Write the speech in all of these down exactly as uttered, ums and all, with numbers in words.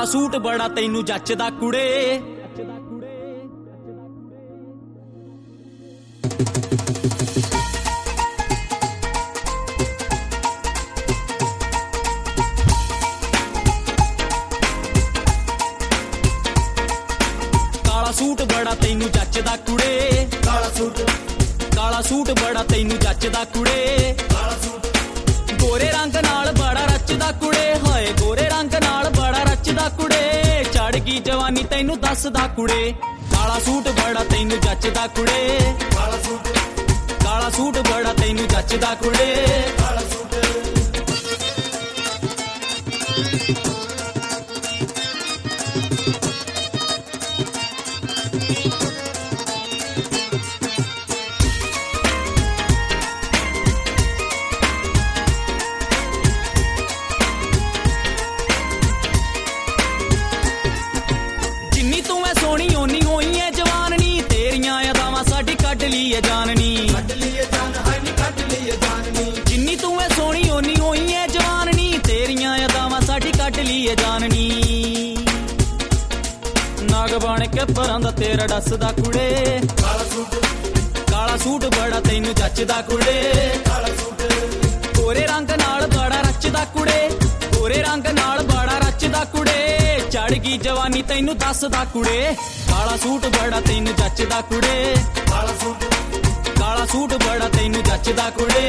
ਕਾਲਾ ਸੂਟ ਬੜਾ ਤੈਨੂੰ ਜੱਚਦਾ ਕੁੜੇ। ਕਾਲਾ ਸੂਟ ਬੜਾ ਤੈਨੂੰ ਜੱਚਦਾ ਕੁੜੇ। ਕਾਲਾ ਸੂਟ ਕਾਲਾ ਸੂਟ ਬੜਾ ਤੈਨੂੰ ਜੱਚਦਾ ਕੁੜੇ। ਕਾਲਾ ਸੂਟ ਗੋਰੇ ਰੰਗ ਨਾਲ ਬੜਾ ਰਚਦਾ ਕੁੜੇ। ਹਾਏ ਗੋਰੇ ਰੰਗ ਨਾਲ ਬੜਾ ਰਚਦਾ ਕੁੜੇ। ਚੜ ਗਈ ਜਵਾਨੀ ਤੈਨੂੰ ਦੱਸਦਾ ਕੁੜੇ। ਕਾਲਾ ਸੂਟ ਬੜਾ ਤੈਨੂੰ ਜੱਚਦਾ ਕੁੜੇ। ਕਾਲਾ ਸੂਟ ਕਾਲਾ ਸੂਟ ਬੜਾ ਤੈਨੂੰ ਜੱਚਦਾ ਕੁੜੇ। ਕਾਲਾ ਸੂਟ ਜਿੰਨੀ ਤੂੰ ਐ ਸੋਹਣੀ ਓਨੀ ਹੋਈ ਐ ਜਵਾਨਣੀ। ਤੇਰੀਆਂ ਅਦਾਵਾਂ ਸਾਡੀ ਕੱਢ ਲਈ ਐ ਜਾਨਣੀ। ਕੱਢ ਲਈਏ ਜਾਨ ਹੈ ਨੀ ਕੱਢ ਲਈਏ ਜਾਨਨੀ। ਜਿੰਨੀ ਤੂੰ ਐ ਸੋਹਣੀ ਓਨੀ ਹੋਈ ਐ ਜਵਾਨਣੀ। ਤੇਰੀਆਂ ਅਦਾਵਾਂ ਸਾਡੀ ਕੱਢ ਲਈ ਐ ਜਾਨਣੀ। ਨਾਗ ਬਣ ਕੇ ਪਰਾਂ ਦਾ ਤੇਰਾ ਡੱਸਦਾ ਕੁੜੇ। ਕਾਲਾ ਸੂਟ ਕਾਲਾ ਸੂਟ ਬੜਾ ਤੈਨੂੰ ਜੱਚਦਾ ਕੁੜੇ। ਕਾਲਾ ਸੂਟ ਗੋਰੇ ਰੰਗ ਨਾਲ ਬੜਾ ਰਚਦਾ ਕੁੜੇ। ਗੋਰੇ ਰੰਗ ਨਾਲ ਬੜਾ ਰਚਦਾ ਕੁੜੇ। ਚੜ ਗਈ ਜਵਾਨੀ ਤੈਨੂੰ ਦੱਸਦਾ ਕੁੜੇ। ਕਾਲਾ ਸੂਟ ਬੜਾ ਤੈਨੂੰ ਜੱਚਦਾ ਕੁੜੇ। ਕਾਲਾ ਸੂਟ ਕਾਲਾ ਸੂਟ ਬੜਾ ਤੈਨੂੰ ਜੱਚਦਾ ਕੁੜੇ।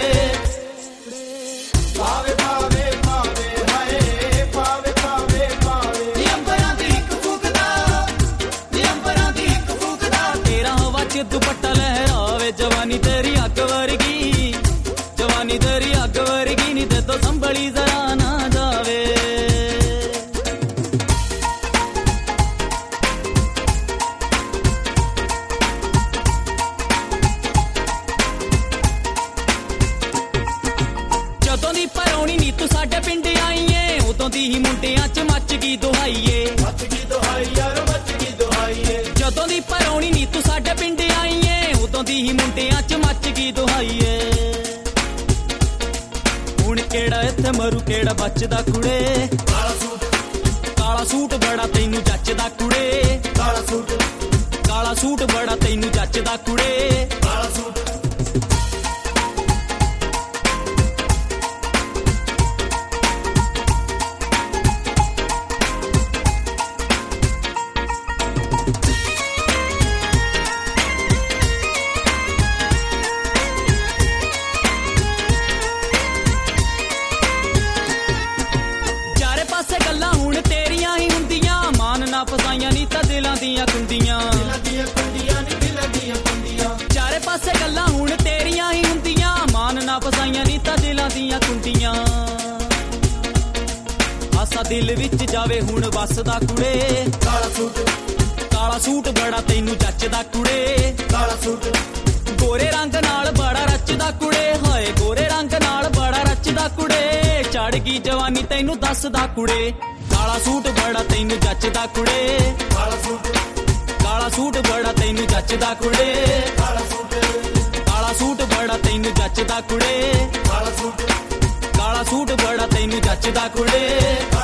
ਪਾਵੇ ਪਾਵੇ ਪਾਵੇ ਹਾਏ ਪਾਵੇ ਪਾਵੇ ਪਾਵੇ ਨੀ ਅੰਬਰਾਂ ਦੀ ਇੱਕ ਫੂਕਦਾ। ਨੀ ਅੰਬਰਾਂ ਦੀ ਇੱਕ ਫੂਕਦਾ। ਤੇਰਾ ਹਵਾ ਚ ਦੁਪੱਟਾ ਲਹਿਰਾਵੇ। ਜਵਾਨੀ ਤੇਰੀ ਅੱਗ ਵਰਗੀ। ਜਵਾਨੀ ਤੇਰੀ ਅੱਗ ਵਰਗੀ ਨੀ ਤੇ ਤੋਂ ਸੰਭਲੀ ਜ਼ਰਾ ਨਾ ਜਾਵੇ। ਜਦੋਂ ਦੀ ਪਰੌਣੀ ਨੀ ਤੂੰ ਸਾਡੇ ਪਿੰਡ ਆਈ ਏ। ਉਦੋਂ ਦੀ ਹੀ ਮੁੰਡਿਆਂ ਚ ਮੱਚ ਗਈ ਦੁਹਾਈ ਏ। ਮੱਚ ਗਈ ਦੁਹਾਈ ਯਾਰ ਮੱਚ ਗਈ ਦੁਹਾਈ ਏ। ਜਦੋਂ ਦੀ ਪਰੌਣੀ ਨੀ ਤੂੰ ਸਾਡੇ ਪਿੰਡ ਆਈ ਏ। ਉਦੋਂ ਦੀ ਹੀ ਮੁੰਡਿਆਂ ਚ ਮੱਚ ਗਈ ਦੁਹਾਈ ਏ। ਹੁਣ ਕਿਹੜਾ ਇੱਥੇ ਮਰੂ ਕਿਹੜਾ ਬਚਦਾ ਕੁੜੇ। ਕਾਲਾ ਸੂਟ ਕਾਲਾ ਸੂਟ ਬੜਾ ਤੈਨੂੰ ਜੱਚਦਾ ਕੁੜੇ। ਕਾਲਾ ਸੂਟ ਕਾਲਾ ਸੂਟ ਬੜਾ ਤੈਨੂੰ ਜੱਚਦਾ ਕੁੜੇ। ਕਾਲਾ ਸੂਟ ਚਾਰੇ ਪਾਸੇ ਗੱਲਾਂ ਹੁਣ ਤੇਰੀਆਂ ਹੀ ਹੁੰਦੀਆਂ। ਮਾਨ ਨਾ ਫਸਾਈਆਂ ਨੀ ਤਾਂ ਦਿਲਾਂ ਦੀਆਂ ਕੁੰਡੀਆਂ। ਦਿਲਾਂ ਦੀਆਂ ਕੁੰਡੀਆਂ ਨੀ ਦਿਲਾਂ ਦੀਆਂ ਕੁੰਡੀਆਂ। ਚਾਰੇ ਪਾਸੇ ਗੱਲਾਂ ਹੁਣ ਤੇਰੀਆਂ ਹੀ ਹੁੰਦੀਆਂ। ਮਾਨ ਨਾ ਫਸਾਈਆਂ ਨੀ ਤਾਂ ਦਿਲਾਂ ਦੀਆਂ ਕੁੰਡੀਆਂ। ਆਸਾ ਦਿਲ ਵਿੱਚ ਜਾਵੇ ਹੁਣ ਵੱਸਦਾ ਕੁੜੇ। ਕਾਲਾ ਸੂਟ ਕਾਲਾ ਸੂਟ ਬੜਾ ਤੈਨੂੰ ਜੱਚਦਾ ਕੁੜੇ। ਕਾਲਾ ਸੂਟ ਗੋਰੇ ਰੰਗ ਨਾਲ ਬੜਾ ਰਚਦਾ ਕੁੜੇ। ਹਾਏ ਗੋਰੇ ਰੰਗ ਨਾਲ ਬੜਾ ਰਚਦਾ ਕੁੜੇ। ਚੜ ਗਈ ਜਵਾਨੀ ਤੈਨੂੰ ਦੱਸਦਾ ਕੁੜੇ। ਕਾਲਾ ਸੂਟ ਬੜਾ ਤੈਨੂੰ ਜੱਚਦਾ ਕੁੜੇ। ਕਾਲਾ ਸੂਟ ਕਾਲਾ ਸੂਟ ਬੜਾ ਤੈਨੂੰ ਜੱਚਦਾ ਕੁੜੇ। ਕਾਲਾ ਸੂਟ ਕਾਲਾ ਸੂਟ ਬੜਾ ਤੈਨੂੰ ਜੱਚਦਾ ਕੁੜੇ। ਕਾਲਾ ਸੂਟ ਕਾਲਾ ਸੂਟ ਬੜਾ ਤੈਨੂੰ ਜੱਚਦਾ ਕੁੜੇ।